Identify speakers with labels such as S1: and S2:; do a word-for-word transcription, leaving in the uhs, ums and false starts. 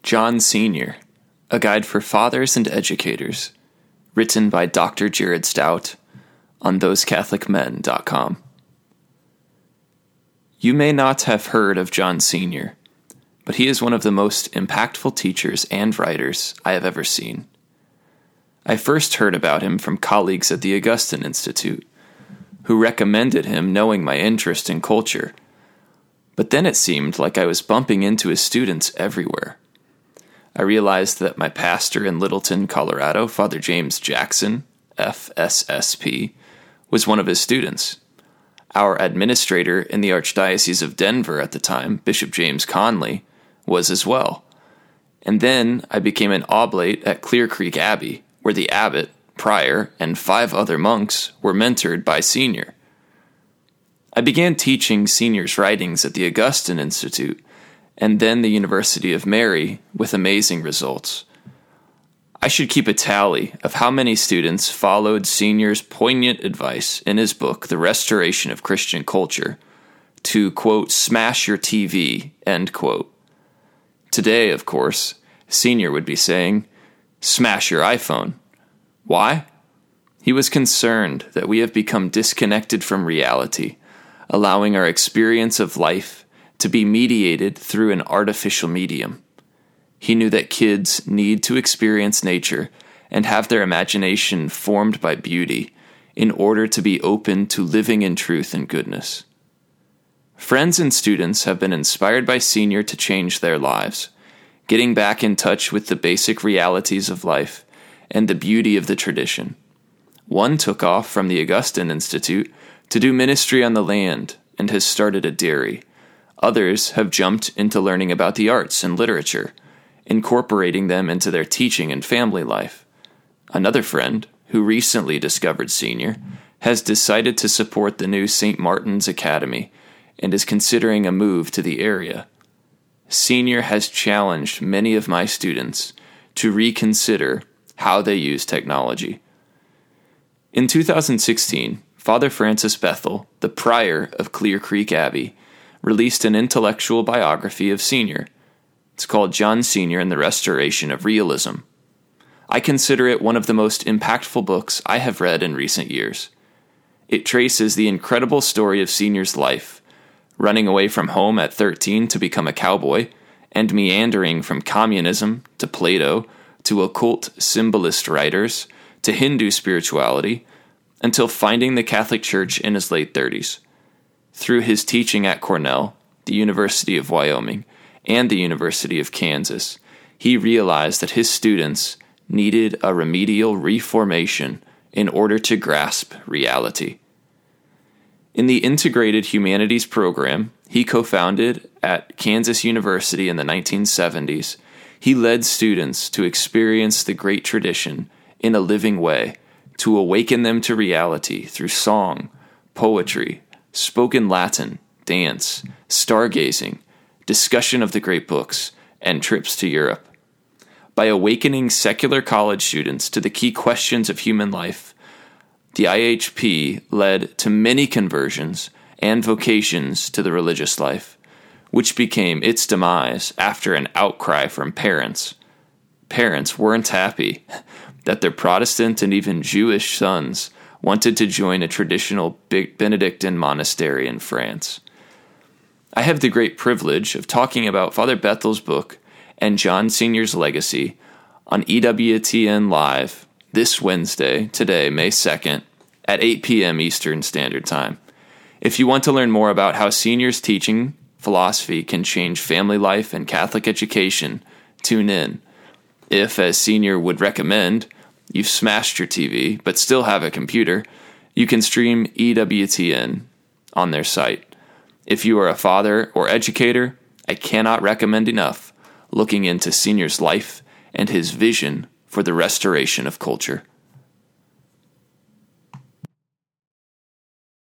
S1: John Senior, A Guide for Fathers and Educators, written by Doctor Jared Stout on those catholic men dot com. You may not have heard of John Senior, but he is one of the most impactful teachers and writers I have ever seen. I first heard about him from colleagues at the Augustine Institute, who recommended him knowing my interest in culture, but then it seemed like I was bumping into his students everywhere. I realized that my pastor in Littleton, Colorado, Father James Jackson, F S S P, was one of his students. Our administrator in the Archdiocese of Denver at the time, Bishop James Conley, was as well. And then I became an oblate at Clear Creek Abbey, where the abbot, prior, and five other monks were mentored by Senior. I began teaching Senior's writings at the Augustine Institute and then the University of Mary with amazing results. I should keep a tally of how many students followed Senior's poignant advice in his book, The Restoration of Christian Culture, to, quote, smash your T V, end quote. Today, of course, Senior would be saying, smash your iPhone. Why? He was concerned that we have become disconnected from reality, allowing our experience of life to be mediated through an artificial medium. He knew that kids need to experience nature and have their imagination formed by beauty in order to be open to living in truth and goodness. Friends and students have been inspired by Senior to change their lives, getting back in touch with the basic realities of life and the beauty of the tradition. One took off from the Augustine Institute to do ministry on the land and has started a dairy. Others have jumped into learning about the arts and literature, incorporating them into their teaching and family life. Another friend, who recently discovered Senior, has decided to support the new Saint Martin's Academy and is considering a move to the area. Senior has challenged many of my students to reconsider how they use technology. In two thousand sixteen, Father Francis Bethel, the prior of Clear Creek Abbey, released an intellectual biography of Senior. It's called John Senior and the Restoration of Realism. I consider it one of the most impactful books I have read in recent years. It traces the incredible story of Senior's life, running away from home at thirteen to become a cowboy, and meandering from communism to Plato to occult symbolist writers to Hindu spirituality, until finding the Catholic Church in his late thirties. Through his teaching at Cornell, the University of Wyoming, and the University of Kansas, he realized that his students needed a remedial reformation in order to grasp reality. In the Integrated Humanities program he co-founded at Kansas University in the nineteen seventies, he led students to experience the great tradition in a living way, to awaken them to reality through song, poetry, spoken Latin, dance, stargazing, discussion of the great books, and trips to Europe. By awakening secular college students to the key questions of human life, the I H P led to many conversions and vocations to the religious life, which became its demise after an outcry from parents. Parents weren't happy that their Protestant and even Jewish sons wanted to join a traditional Benedictine monastery in France. I have the great privilege of talking about Father Bethel's book and John Senior's legacy on E W T N Live this Wednesday, today, May second, at eight p.m. Eastern Standard Time. If you want to learn more about how Senior's teaching philosophy can change family life and Catholic education, tune in. If, as Senior would recommend, you've smashed your T V but still have a computer, you can stream E W T N on their site. If you are a father or educator, I cannot recommend enough looking into Senior's life and his vision for the restoration of culture.